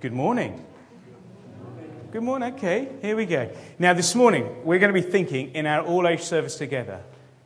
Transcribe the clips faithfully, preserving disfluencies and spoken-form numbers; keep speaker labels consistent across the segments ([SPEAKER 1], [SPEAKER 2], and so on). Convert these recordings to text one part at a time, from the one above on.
[SPEAKER 1] Good morning. Good morning. Okay, here we go. Now, this morning, we're going to be thinking in our all-age service together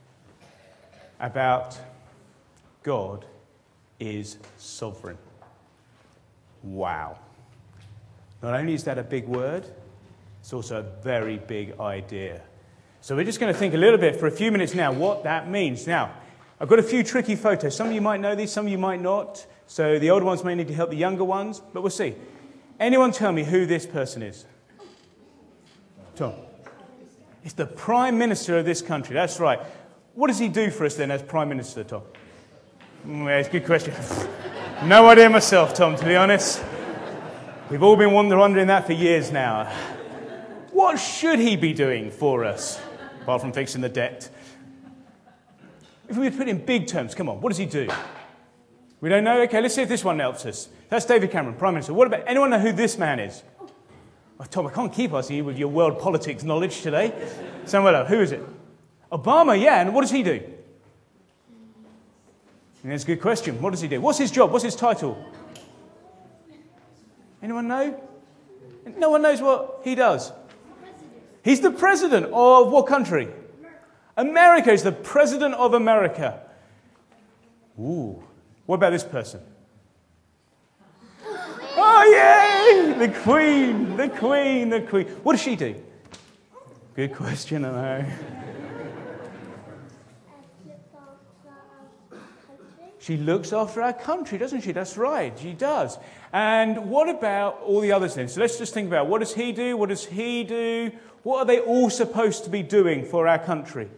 [SPEAKER 1] about God is sovereign. Wow. Not only is that a big word, it's also a very big idea. So we're just going to think a little bit for a few minutes now what that means. Now, I've got a few tricky photos. Some of you might know these, some of you might not. So the older ones may need to help the younger ones, but we'll see. Anyone tell me who this person is? Tom. It's the Prime Minister of this country. That's right. What does he do for us then as Prime Minister, Tom? Mm, it's a good question. No idea myself, Tom, to be honest. We've all been wondering that for years now. What should he be doing for us, apart from fixing the debt? If we were to put it in big terms, come on, what does he do? We don't know? Okay, let's see if this one helps us. That's David Cameron, Prime Minister. What about, anyone know who this man is? Oh, Tom, I can't keep asking you with your world politics knowledge today. Samuel, who is it? Obama, yeah, and what does he do? And that's a good question. What does he do? What's his job? What's his title? Anyone know? No one knows what he does. He's the president of what country? America is the president of America. Ooh. What about this person? Oh, yay! The Queen, the Queen, the Queen. What does she do? Good question, I know. She looks after our country, doesn't she? That's right, she does. And what about all the others then? So let's just think about what does he do? What does he do? What are they all supposed to be doing for our country?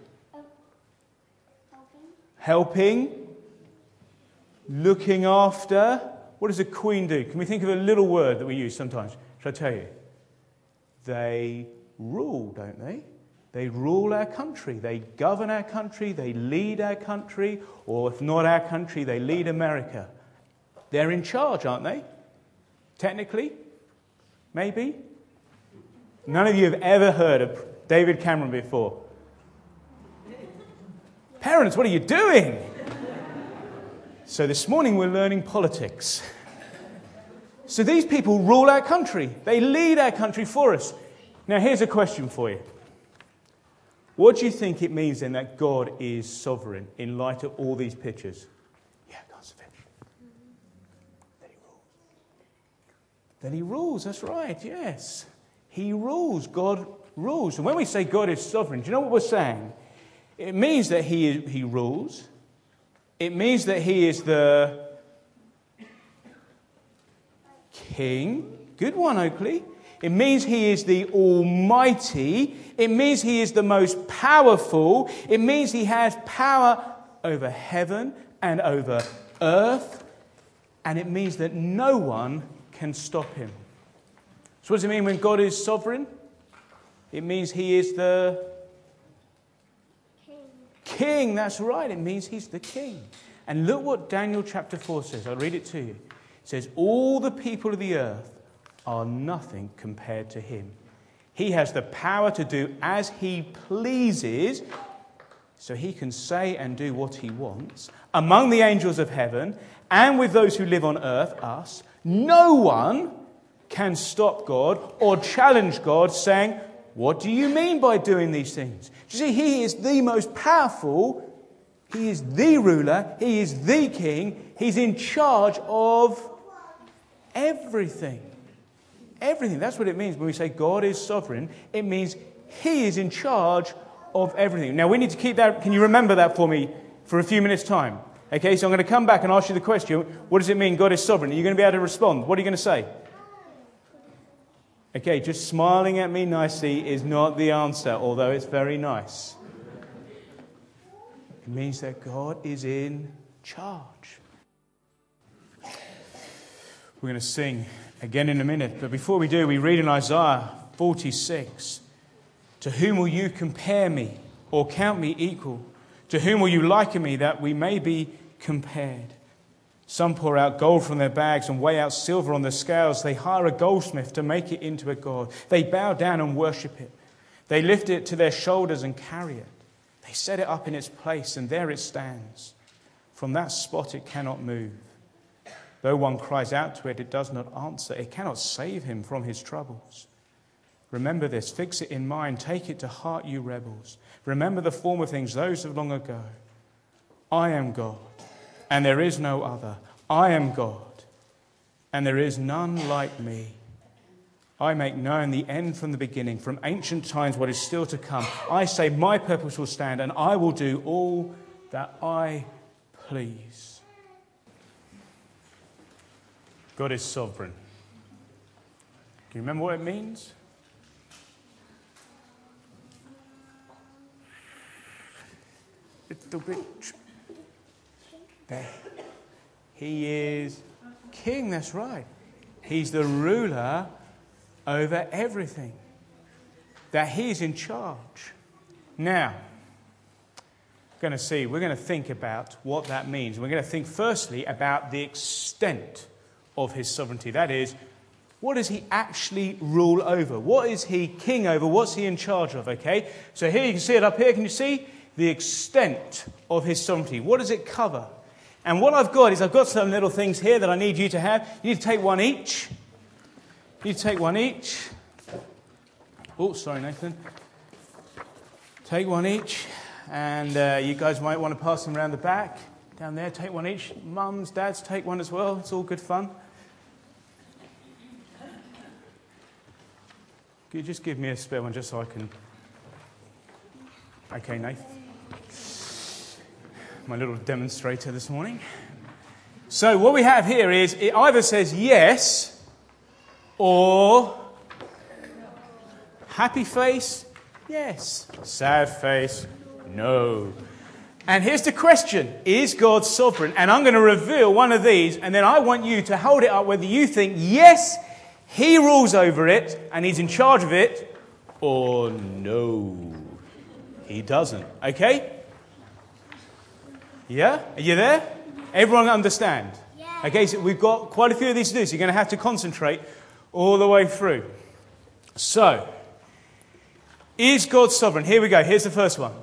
[SPEAKER 1] Helping. Helping. Looking after. What does a queen do? Can we think of a little word that we use sometimes? Shall I tell you? They rule, don't they? They rule our country. They govern our country. They lead our country. Or if not our country, they lead America. They're in charge, aren't they? Technically? Maybe? None of you have ever heard of David Cameron before. Parents, what are you doing? So this morning we're learning politics. So these people rule our country. They lead our country for us. Now here's a question for you. What do you think it means then that God is sovereign in light of all these pictures? Yeah, God's finished. That he rules. That he rules, that's right, yes. He rules. God rules. And when we say God is sovereign, do you know what we're saying? It means that he, he rules. It means that he is the king. Good one, Oakley. It means he is the Almighty. It means he is the most powerful. It means he has power over heaven and over earth. And it means that no one can stop him. So what does it mean when God is sovereign? It means he is the King, that's right. It means he's the king. And look what Daniel chapter four says. I'll read it to you. It says, all the people of the earth are nothing compared to him. He has the power to do as he pleases, so he can say and do what he wants. Among the angels of heaven and with those who live on earth, us, no one can stop God or challenge God saying, what do you mean by doing these things? You see, he is the most powerful. He is the ruler. He is the king. He's in charge of everything. Everything. That's what it means when we say God is sovereign. It means he is in charge of everything. Now, we need to keep that. Can you remember that for me for a few minutes' time? Okay, so I'm going to come back and ask you the question. What does it mean God is sovereign? Are you going to be able to respond? What are you going to say? Okay, just smiling at me nicely is not the answer, although it's very nice. It means that God is in charge. We're going to sing again in a minute, but before we do, we read in Isaiah forty-six, to whom will you compare me or count me equal? To whom will you liken me that we may be compared? Some pour out gold from their bags and weigh out silver on the scales. They hire a goldsmith to make it into a god. They bow down and worship it. They lift it to their shoulders and carry it. They set it up in its place, and there it stands. From that spot it cannot move. Though one cries out to it, it does not answer. It cannot save him from his troubles. Remember this, fix it in mind, take it to heart, you rebels. Remember the former things, those of long ago. I am God, and there is no other. I am God, and there is none like me. I make known the end from the beginning, from ancient times what is still to come. I say my purpose will stand, and I will do all that I please. God is sovereign. Do you remember what it means? Little bit. There. He is king, that's right. He's the ruler over everything. That he's in charge. Now, we're going to see, we're going to think about what that means. We're going to think firstly about the extent of his sovereignty. That is, what does he actually rule over? What is he king over? What's he in charge of? Okay, so here you can see it up here. Can you see the extent of his sovereignty? What does it cover? And what I've got is I've got some little things here that I need you to have. You need to take one each. You need to take one each. Oh, sorry, Nathan. Take one each. And uh, you guys might want to pass them around the back. Down there, take one each. Mums, dads, take one as well. It's all good fun. Could you just give me a spare one just so I can... Okay, Nathan. My little demonstrator this morning. So what we have here is it either says yes or happy face, yes. Sad face, no. And here's the question, is God sovereign? And I'm going to reveal one of these, and then I want you to hold it up whether you think, yes, he rules over it and he's in charge of it, or no, he doesn't. Okay? Yeah? Are you there? Everyone understand? Yeah. Okay, so we've got quite a few of these to do, so you're going to have to concentrate all the way through. So, is God sovereign? Here we go. Here's the first one.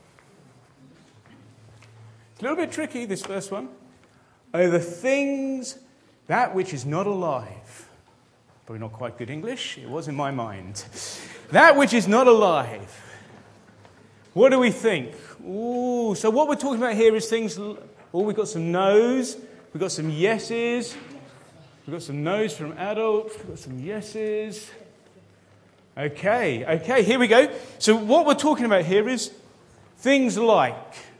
[SPEAKER 1] It's a little bit tricky, this first one. Over things, that which is not alive. Probably not quite good English. It was in my mind. That which is not alive. What do we think? Ooh, so what we're talking about here is things... Oh, we've got some no's. We've got some yeses. We've got some no's from adults. We've got some yeses. Okay, okay, here we go. So what we're talking about here is things like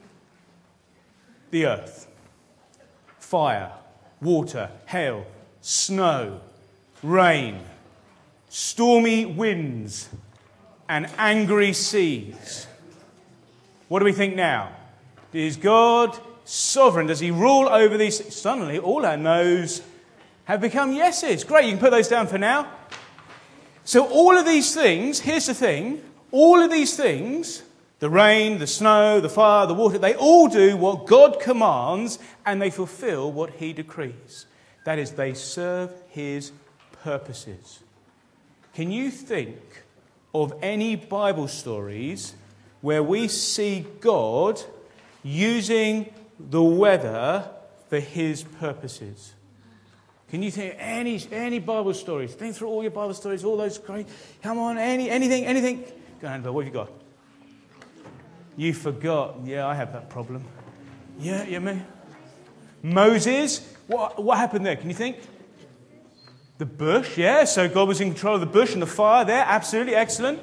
[SPEAKER 1] the earth, fire, water, hail, snow, rain, stormy winds, and angry seas. What do we think now? Is God sovereign? Does he rule over these? Suddenly, all our no's have become yeses. Great, you can put those down for now. So all of these things, here's the thing, all of these things, the rain, the snow, the fire, the water, they all do what God commands and they fulfill what he decrees. That is, they serve his purposes. Can you think of any Bible stories where we see God using the weather for his purposes? Can you think of any, any Bible stories? Think through all your Bible stories, all those great... Come on, any, anything, anything. Go on, Annabelle, what have you got? You forgot. Yeah, I have that problem. Yeah, yeah, me. Moses, what, what happened there? Can you think? The bush, yeah. So God was in control of the bush and the fire there. Absolutely, excellent.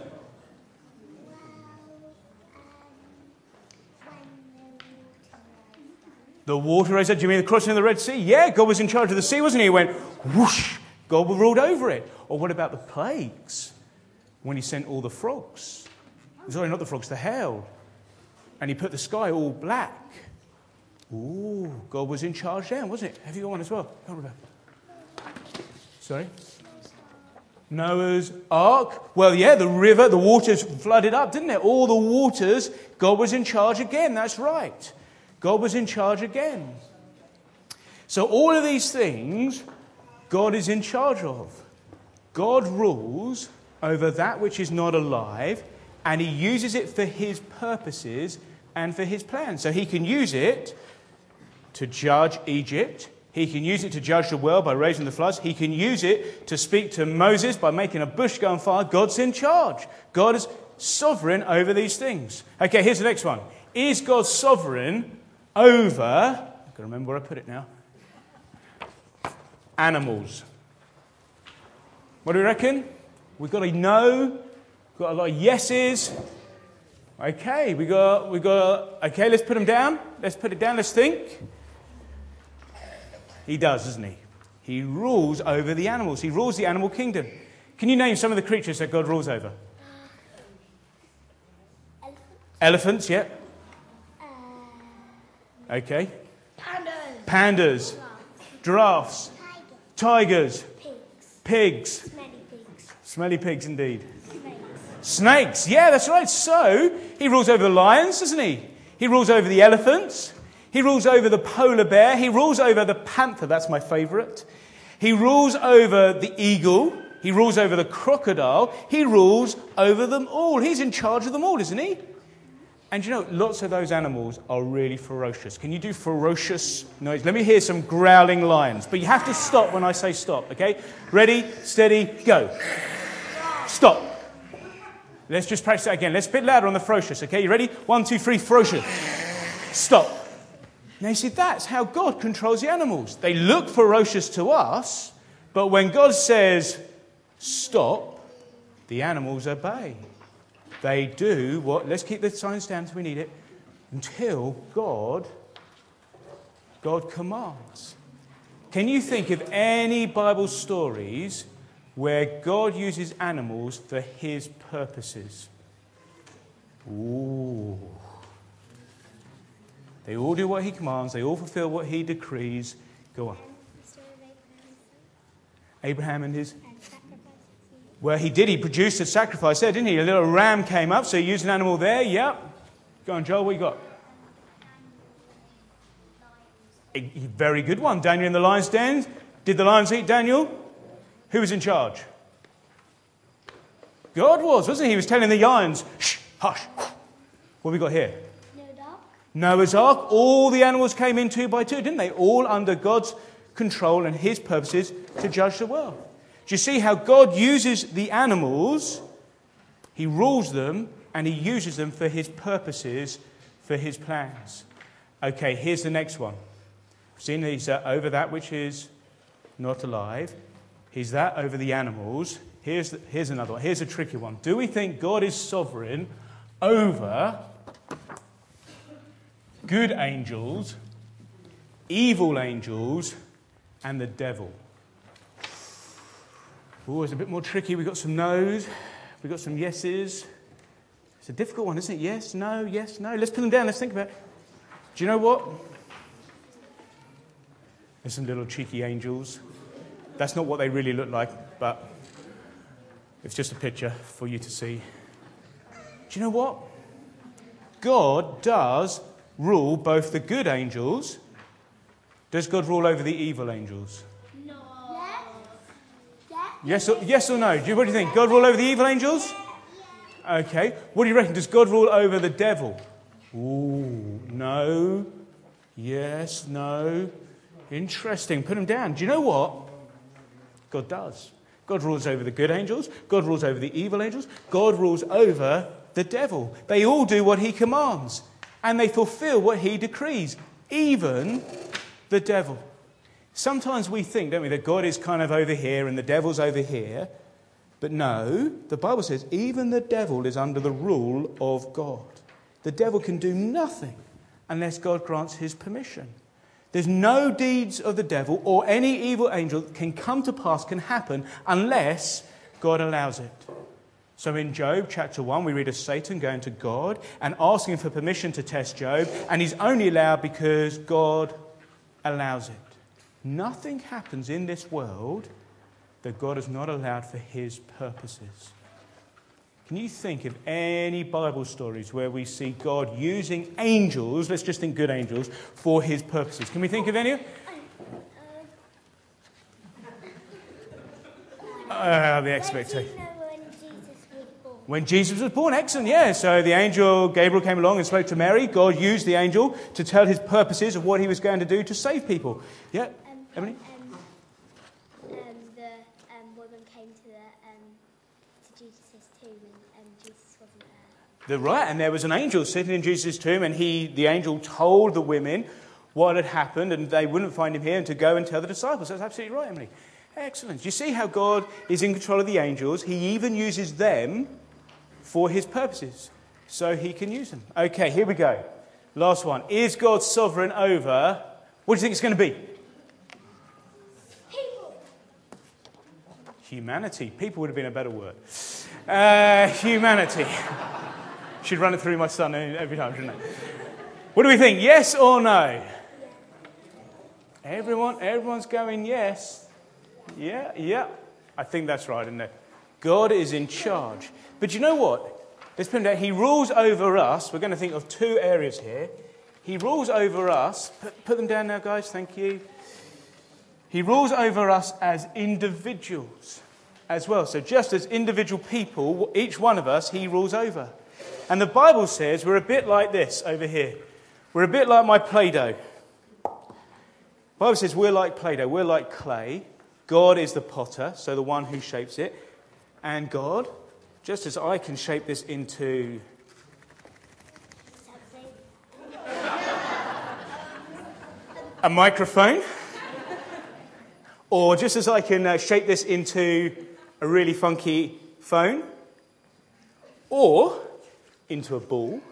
[SPEAKER 1] The water, I said, do you mean the crossing of the Red Sea? Yeah, God was in charge of the sea, wasn't he? He went whoosh, God ruled over it. Or what about the plagues? When he sent all the frogs. Sorry, not the frogs, the hail. And he put the sky all black. Ooh, God was in charge then, wasn't it? Have you got one as well? Come on, sorry? Noah's Ark. Well, yeah, the river, the waters flooded up, didn't it? All the waters, God was in charge again, that's right. God was in charge again. So all of these things, God is in charge of. God rules over that which is not alive, and he uses it for his purposes and for his plans. So he can use it to judge Egypt. He can use it to judge the world by raising the floods. He can use it to speak to Moses by making a bush go on fire. God's in charge. God is sovereign over these things. Okay, here's the next one. Is God sovereign over, I've got to remember where I put it now, animals? What do you reckon? We've got a no, got a lot of yeses. Okay, we got, we got, okay, let's put them down. Let's put it down, let's think. He does, doesn't he? He rules over the animals. He rules the animal kingdom. Can you name some of the creatures that God rules over?
[SPEAKER 2] Elephants.
[SPEAKER 1] Elephants, yeah.
[SPEAKER 2] Uh,
[SPEAKER 1] Okay.
[SPEAKER 2] Pandas.
[SPEAKER 1] Pandas. Giraffes.
[SPEAKER 2] Tigers.
[SPEAKER 1] Tigers.
[SPEAKER 2] Pigs.
[SPEAKER 1] Pigs.
[SPEAKER 2] Smelly pigs.
[SPEAKER 1] Smelly pigs indeed.
[SPEAKER 2] Snakes.
[SPEAKER 1] Snakes. Yeah, that's right. So, he rules over the lions, doesn't he? He rules over the elephants. He rules over the polar bear. He rules over the panther. That's my favourite. He rules over the eagle. He rules over the crocodile. He rules over them all. He's in charge of them all, isn't he? And you know, lots of those animals are really ferocious. Can you do ferocious noise? Let me hear some growling lions. But you have to stop when I say stop, okay? Ready, steady, go. Stop. Let's just practice that again. Let's a bit louder on the ferocious, okay? You ready? One, two, three, ferocious. Stop. Now you see, that's how God controls the animals. They look ferocious to us, but when God says stop, the animals obey. They do what, let's keep the signs down until we need it, until God, God commands. Can you think of any Bible stories where God uses animals for his purposes? Ooh. They all do what he commands. They all fulfill what he decrees. Go on. Abraham and his... Well, he did. He produced a sacrifice there, didn't he? A little ram came up, so he used an animal there. Yep. Go on, Joel. What you got? A very good one. Daniel in the lion's den. Did the lions eat Daniel? Who was in charge? God was, wasn't he? He was telling the lions, shh, hush. What have we got here? Noah's Ark. All the animals came in two by two, didn't they? All under God's control and his purposes to judge the world. Do you see how God uses the animals? He rules them and he uses them for his purposes, for his plans. Okay, here's the next one. Seen he's uh, over that which is not alive. He's that over the animals. Here's, the, here's another one. Here's a tricky one. Do we think God is sovereign over good angels, evil angels, and the devil? Oh, it's a bit more tricky. We've got some no's. We've got some yeses. It's a difficult one, isn't it? Yes, no, yes, no. Let's put them down. Let's think about it. Do you know what? There's some little cheeky angels. That's not what they really look like, but it's just a picture for you to see. Do you know what? God does rule both the good angels. Does God rule over the evil angels?
[SPEAKER 2] No.
[SPEAKER 1] Yes or, yes or no? Do you, what do you think? God rule over the evil angels? Okay. What do you reckon? Does God rule over the devil? Ooh, no. Yes, no. Interesting. Put them down. Do you know what? God does. God rules over the good angels. God rules over the evil angels. God rules over the devil. They all do what he commands. And they fulfill what he decrees. Even the devil. Sometimes we think, don't we, that God is kind of over here and the devil's over here. But no, the Bible says even the devil is under the rule of God. The devil can do nothing unless God grants his permission. There's no deeds of the devil or any evil angel that can come to pass, can happen, unless God allows it. So in Job chapter one, we read of Satan going to God and asking for permission to test Job, and he's only allowed because God allows it. Nothing happens in this world that God has not allowed for his purposes. Can you think of any Bible stories where we see God using angels, let's just think good angels, for his purposes? Can we think of any? Uh, the expectation. When Jesus was born, excellent, yeah. So the angel Gabriel came along and spoke to Mary. God used the angel to tell his purposes of what he was going to do to save people. Yeah.
[SPEAKER 2] Um,
[SPEAKER 1] Emily?
[SPEAKER 2] Um, um, the um, woman came to the um, to Jesus' tomb and um, Jesus wasn't there.
[SPEAKER 1] The right, and there was an angel sitting in Jesus' tomb, and he, the angel, told the women what had happened, and they wouldn't find him here, and to go and tell the disciples. That's absolutely right, Emily. Excellent. Do you see how God is in control of the angels? He even uses them for his purposes, so he can use them. Okay, here we go. Last one. Is God sovereign over, what do you think it's going to be?
[SPEAKER 2] People.
[SPEAKER 1] Humanity. People would have been a better word. Uh, humanity. Should run it through my son every time, shouldn't I? What do we think? Yes or no? Everyone, everyone's going yes. Yeah, yeah. I think that's right, isn't it? God is in charge. But you know what? Let's put it down. He rules over us. We're going to think of two areas here. He rules over us. Put, put them down now, guys. Thank you. He rules over us as individuals as well. So just as individual people, each one of us, he rules over. And the Bible says we're a bit like this over here. We're a bit like my Play-Doh. The Bible says we're like Play-Doh. We're like clay. God is the potter, so the one who shapes it. And God, just as I can shape this into a microphone, or just as I can uh, shape this into a really funky phone, or into a ball,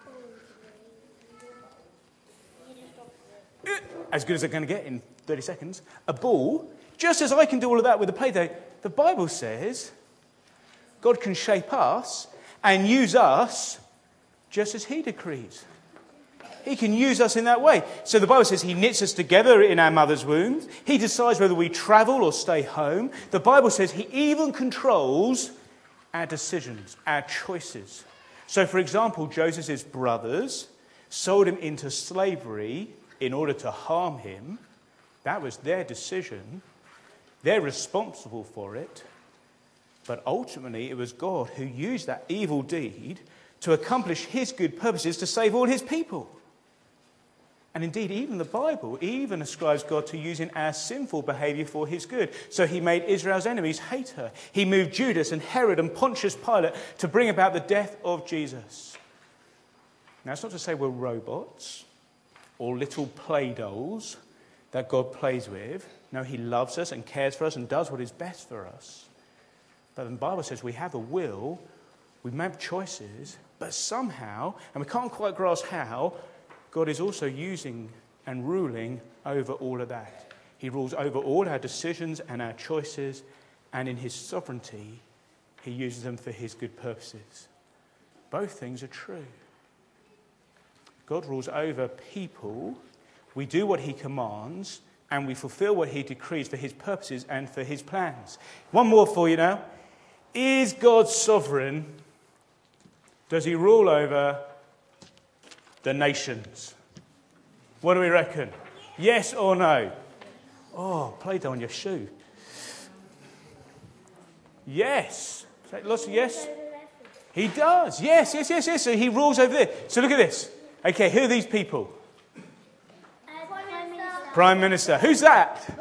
[SPEAKER 1] as good as I'm going to get in thirty seconds, a ball, just as I can do all of that with a Play-Doh, the Bible says God can shape us and use us just as he decrees. He can use us in that way. So the Bible says he knits us together in our mother's womb. He decides whether we travel or stay home. The Bible says he even controls our decisions, our choices. So, for example, Joseph's brothers sold him into slavery in order to harm him. That was their decision. They're responsible for it. But ultimately, it was God who used that evil deed to accomplish his good purposes to save all his people. And indeed, even the Bible even ascribes God to using our sinful behavior for his good. So he made Israel's enemies hate her. He moved Judas and Herod and Pontius Pilate to bring about the death of Jesus. Now, it's not to say we're robots or little play dolls that God plays with. No, he loves us and cares for us and does what is best for us. But the Bible says we have a will, we make choices, but somehow, and we can't quite grasp how, God is also using and ruling over all of that. He rules over all our decisions and our choices, and in his sovereignty, he uses them for his good purposes. Both things are true. God rules over people. We do what he commands, and we fulfill what he decrees for his purposes and for his plans. One more for you now. Is God sovereign? Does he rule over the nations? What do we reckon? Yes or no? Oh, Play-Doh on your shoe. Yes. Lots of yes. He does. Yes, yes, yes, yes. So he rules over there. So look at this. Okay, who are these people?
[SPEAKER 2] Prime Minister.
[SPEAKER 1] Prime Minister. Who's that?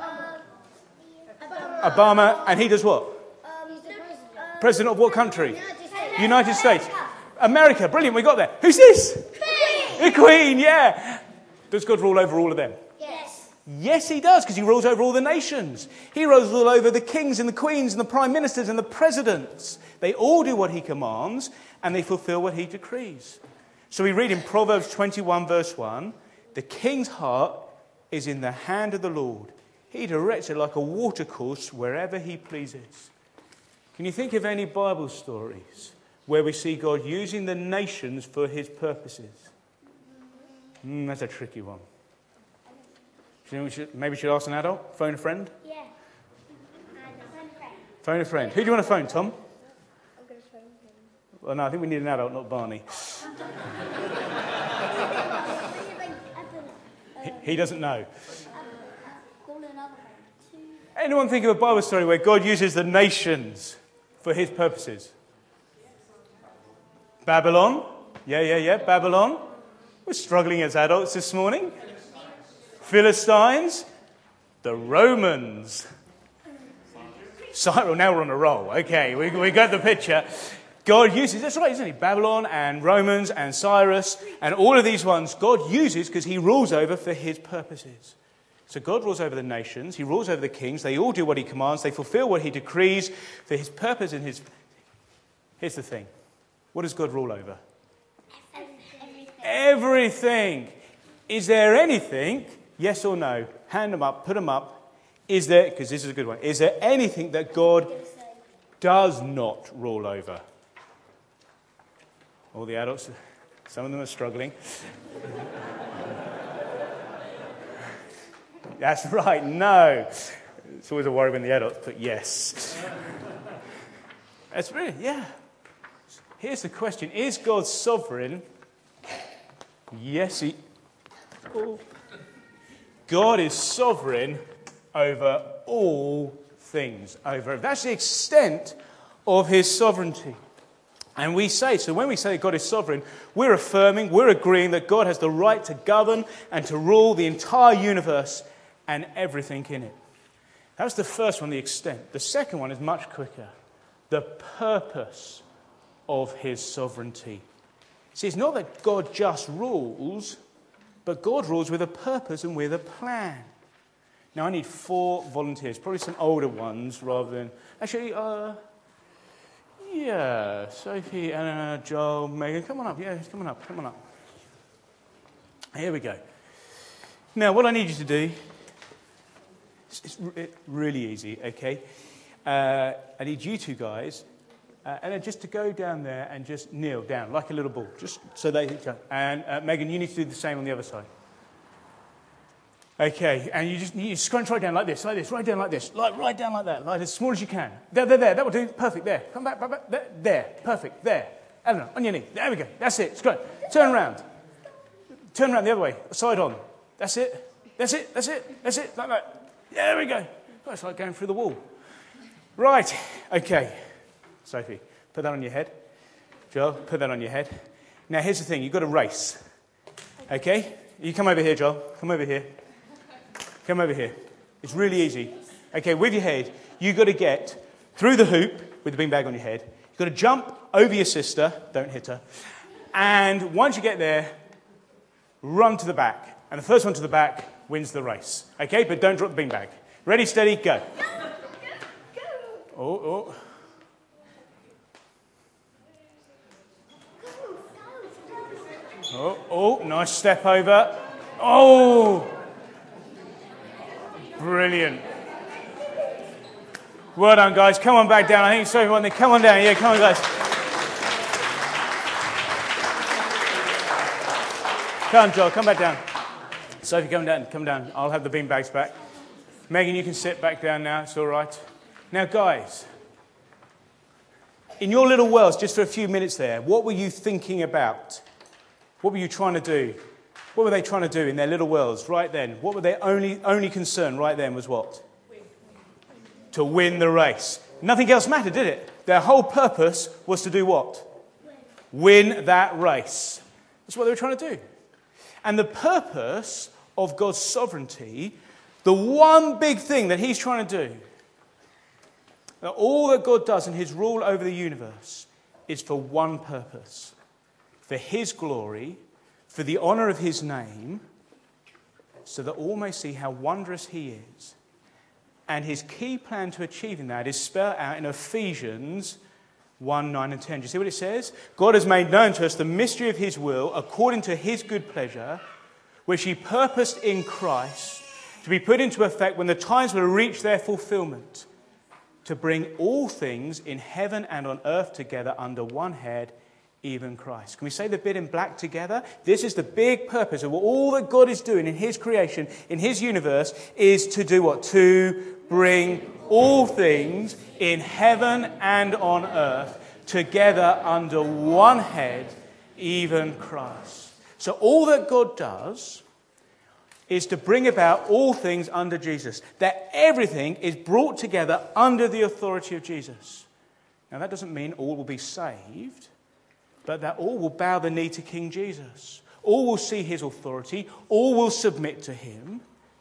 [SPEAKER 1] Obama. And he does what? President of what country? United States. America. Brilliant, we got there. Who's this? The Queen, yeah. Does God rule over all of them?
[SPEAKER 2] Yes.
[SPEAKER 1] Yes, he does, because he rules over all the nations. He rules all over the kings and the queens and the prime ministers and the presidents. They all do what he commands, and they fulfill what he decrees. So we read in Proverbs twenty-one, verse one, the king's heart is in the hand of the Lord. He directs it like a watercourse wherever he pleases. Can you think of any Bible stories where we see God using the nations for his purposes? Mm, that's a tricky one. Do you think we should, maybe we should ask an adult? Phone a friend?
[SPEAKER 2] Yeah. And phone a friend.
[SPEAKER 1] Phone a friend. Who do you want to phone, Tom?
[SPEAKER 2] I'm going to phone him.
[SPEAKER 1] Well, no, I think we need an adult, not Barney. he, he doesn't know.
[SPEAKER 2] Call another friend.
[SPEAKER 1] Anyone think of a Bible story where God uses the nations for his purposes? Babylon? Yeah, yeah, yeah, Babylon. We're struggling as adults this morning. Philistines. The Romans. Cyrus, now we're on a roll. Okay, we, we got the picture. God uses, that's right, isn't he? Babylon and Romans and Cyrus and all of these ones God uses because he rules over for his purposes. So God rules over the nations, he rules over the kings, they all do what he commands, they fulfill what he decrees for his purpose and his... Here's the thing. What does God rule over?
[SPEAKER 2] Everything.
[SPEAKER 1] Everything. Is there anything, yes or no, hand them up, put them up, is there, because this is a good one, is there anything that God does not rule over? All the adults, some of them are struggling. That's right, no. It's always a worry when the adults put yes. That's really, yeah. Here's the question. Is God sovereign? Yes, he... Oh. God is sovereign over all things. Over. That's the extent of his sovereignty. And we say, so when we say God is sovereign, we're affirming, we're agreeing that God has the right to govern and to rule the entire universe and everything in it. That was the first one, the extent. The second one is much quicker. The purpose of his sovereignty. See, it's not that God just rules, but God rules with a purpose and with a plan. Now, I need four volunteers, probably some older ones rather than... Actually, uh... yeah, Sophie, Anna, Joel, Megan, come on up. Yeah, come on up, come on up. Here we go. Now, what I need you to do, it's really easy, okay? Uh, I need you two guys, uh, and just to go down there and just kneel down like a little ball, just so they can. And uh, Megan, you need to do the same on the other side. Okay, and you just you scrunch right down like this, like this, right down like this, like right down like that, like as small as you can. There, there, there. That will do. Perfect. There. Come back, back, back. There. There. Perfect. There. Eleanor, on your knee. There we go. That's it. Scrunch. Turn around. Turn around the other way. Side on. That's it. That's it. That's it. That's it. Like that. Yeah, there we go. Oh, it's like going through the wall. Right. Okay. Sophie, put that on your head. Joel, put that on your head. Now, here's the thing. You've got to race. Okay? You come over here, Joel. Come over here. Come over here. It's really easy. Okay, with your head, you've got to get through the hoop with the beanbag on your head. You've got to jump over your sister. Don't hit her. And once you get there, run to the back. And the first one to the back wins the race. Okay, but don't drop the beanbag. Ready, steady, go. Oh, oh. Oh, oh, nice step over. Oh! Brilliant. Well done, guys. Come on back down. I think so, everyone. Come on down. Yeah, come on, guys. Come on, Joel. Come back down. Sophie, come down. Come down. I'll have the bean bags back. Megan, you can sit back down now. It's all right. Now, guys, in your little worlds, just for a few minutes there, what were you thinking about? What were you trying to do? What were they trying to do in their little worlds right then? What were their only only concern right then was what? Win. To win the race. Nothing else mattered, did it? Their whole purpose was to do what? Win. Win that race. That's what they were trying to do. And the purpose of God's sovereignty, the one big thing that he's trying to do, that all that God does in his rule over the universe is for one purpose. For his glory, for the honour of his name, so that all may see how wondrous he is. And his key plan to achieving that is spelled out in Ephesians one, nine and ten. Do you see what it says? God has made known to us the mystery of his will according to his good pleasure, which he purposed in Christ to be put into effect when the times will reach their fulfillment, to bring all things in heaven and on earth together under one head, even Christ. Can we say the bit in black together? This is the big purpose of all that God is doing in his creation, in his universe, is to do what? To bring all things in heaven and on earth together under one head, even Christ. So all that God does is to bring about all things under Jesus. That everything is brought together under the authority of Jesus. Now that doesn't mean all will be saved, but that all will bow the knee to King Jesus. All will see his authority. All will submit to him.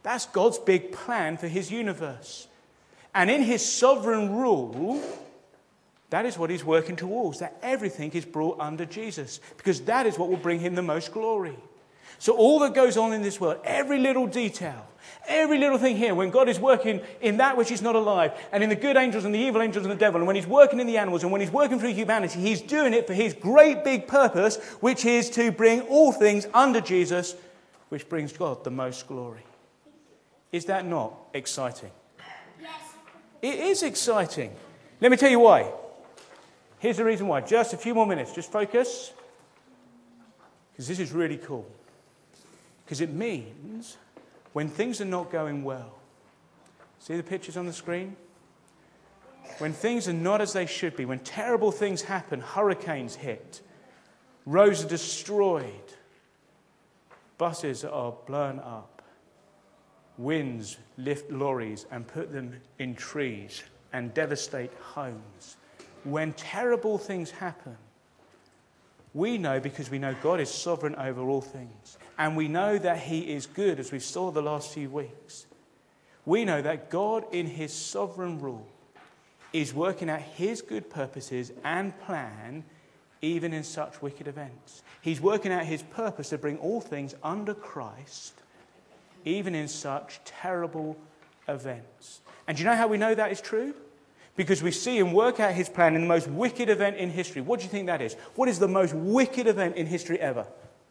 [SPEAKER 1] That's God's big plan for his universe. And in his sovereign rule, that is what he's working towards, that everything is brought under Jesus, because that is what will bring him the most glory. So all that goes on in this world, every little detail, every little thing here, when God is working in that which is not alive, and in the good angels and the evil angels and the devil, and when he's working in the animals, and when he's working through humanity, he's doing it for his great big purpose, which is to bring all things under Jesus, which brings God the most glory. Is that not exciting?
[SPEAKER 2] Yes.
[SPEAKER 1] It is exciting. Let me tell you why. Here's the reason why. Just a few more minutes. Just focus. Because this is really cool. Because it means when things are not going well. See the pictures on the screen? When things are not as they should be, when terrible things happen, hurricanes hit, roads are destroyed, buses are blown up, winds lift lorries and put them in trees and devastate homes. When terrible things happen, we know, because we know God is sovereign over all things, and we know that he is good, as we saw the last few weeks. We know that God, in his sovereign rule, is working out his good purposes and plan even in such wicked events. He's working out his purpose to bring all things under Christ, even in such terrible events. And do you know how we know that is true? Because we see him work out his plan in the most wicked event in history. What do you think that is? What is the most wicked event in history ever?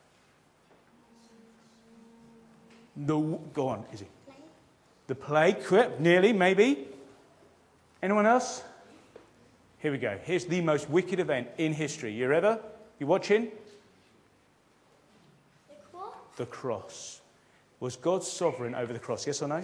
[SPEAKER 1] The, go on, Izzy. The plague, correct? Nearly, maybe. Anyone else? Here we go. Here's the most wicked event in history. You ever? You watching?
[SPEAKER 2] The cross?
[SPEAKER 1] The cross. Was God sovereign over the cross? Yes or no?
[SPEAKER 2] Um,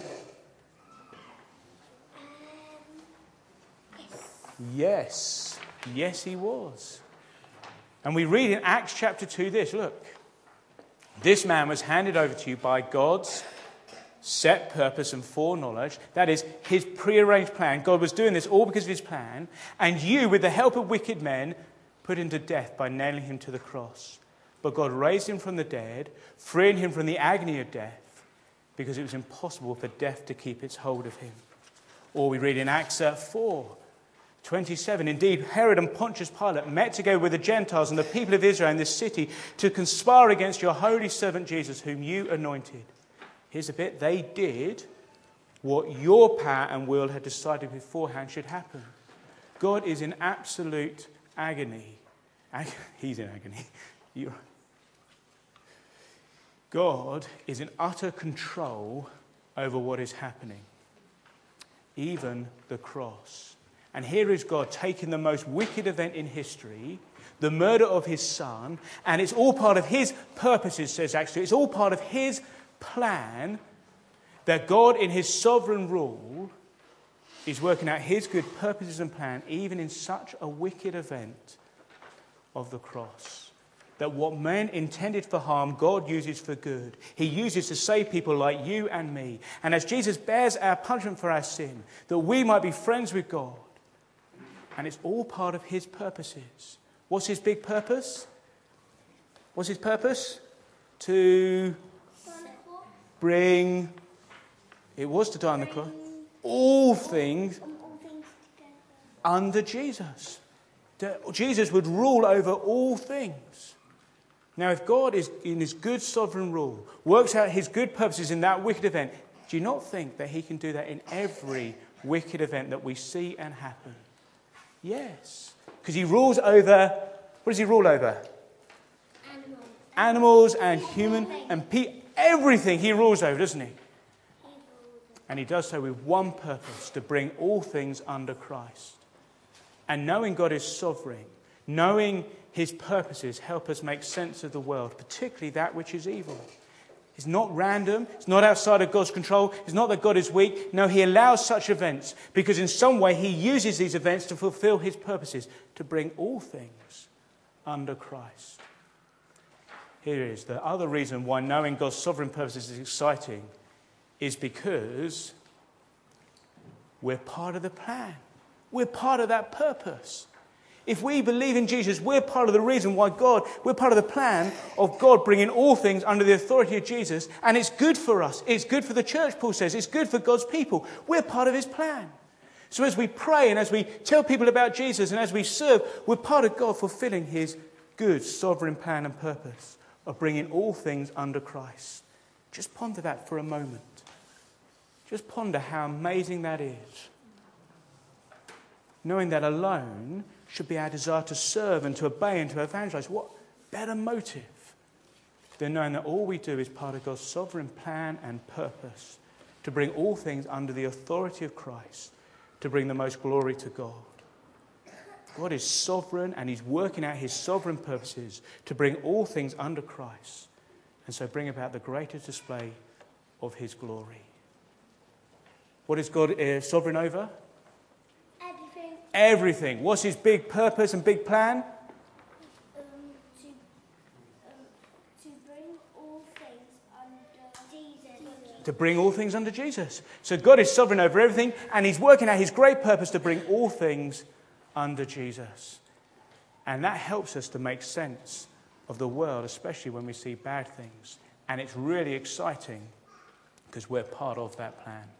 [SPEAKER 2] yes.
[SPEAKER 1] Yes. Yes, he was. And we read in Acts chapter two this. Look. This man was handed over to you by God's set purpose and foreknowledge. That is his prearranged plan. God was doing this all because of his plan. And you, with the help of wicked men, put him to death by nailing him to the cross. But God raised him from the dead, freeing him from the agony of death, because it was impossible for death to keep its hold of him. Or we read in Acts four twenty-seven, indeed, Herod and Pontius Pilate met together with the Gentiles and the people of Israel in this city to conspire against your holy servant Jesus, whom you anointed. Here's a bit. They did what your power and will had decided beforehand should happen. God is in absolute agony. Ag- He's in agony. You're... God is in utter control over what is happening, even the cross. And here is God taking the most wicked event in history, the murder of his son, and it's all part of his purposes, says actually, it's all part of his plan that God in his sovereign rule is working out his good purposes and plan even in such a wicked event of the cross. That what men intended for harm, God uses for good. He uses to save people like you and me. And as Jesus bears our punishment for our sin, that we might be friends with God. And it's all part of his purposes. What's his big purpose? What's his purpose? To bring, it was to die on the cross, all things under Jesus. That Jesus would rule over all things. Now, if God is in his good sovereign rule, works out his good purposes in that wicked event, do you not think that he can do that in every wicked event that we see and happen? Yes. Because he rules over, what does he rule over?
[SPEAKER 2] Animals.
[SPEAKER 1] Animals and human and pe- everything he rules over, doesn't he? And he does so with one purpose, to bring all things under Christ. And knowing God is sovereign, knowing his purposes help us make sense of the world, particularly that which is evil. It's not random. It's not outside of God's control. It's not that God is weak. No, he allows such events because in some way he uses these events to fulfill his purposes, to bring all things under Christ. Here is the other reason why knowing God's sovereign purposes is exciting is because we're part of the plan. We're part of that purpose. If we believe in Jesus, we're part of the reason why God, we're part of the plan of God bringing all things under the authority of Jesus. And it's good for us. It's good for the church, Paul says. It's good for God's people. We're part of his plan. So as we pray and as we tell people about Jesus and as we serve, we're part of God fulfilling his good sovereign plan and purpose of bringing all things under Christ. Just ponder that for a moment. Just ponder how amazing that is. Knowing that alone should be our desire to serve and to obey and to evangelize. What better motive than knowing that all we do is part of God's sovereign plan and purpose to bring all things under the authority of Christ, to bring the most glory to God. God is sovereign and he's working out his sovereign purposes to bring all things under Christ and so bring about the greatest display of his glory. What is God uh, sovereign over?
[SPEAKER 2] Everything.
[SPEAKER 1] Everything. What's his big purpose and big plan?
[SPEAKER 2] Um, to, um, to bring all things under Jesus.
[SPEAKER 1] To bring all things under Jesus. So God is sovereign over everything and he's working out his great purpose to bring all things under Jesus. And that helps us to make sense of the world, especially when we see bad things. And it's really exciting because we're part of that plan.